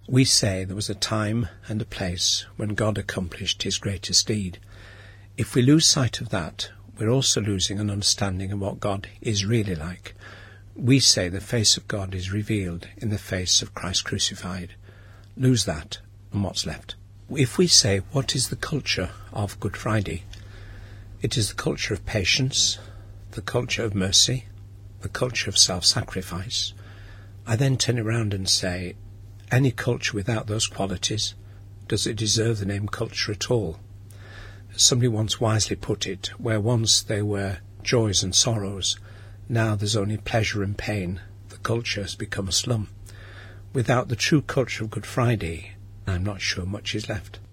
We say there was a time and a place when God accomplished his greatest deed. If we lose sight of that, we're also losing an understanding of what God is really like. We say the face of God is revealed in the face of Christ crucified. Lose that, and what's left? If we say, what is the culture of Good Friday? It is the culture of patience, the culture of mercy, the culture of self-sacrifice. I then turn around and say, any culture without those qualities, does it deserve the name culture at all? Somebody once wisely put it, where once there were joys and sorrows, now there's only pleasure and pain. The culture has become a slum. Without the true culture of Good Friday, I'm not sure much is left.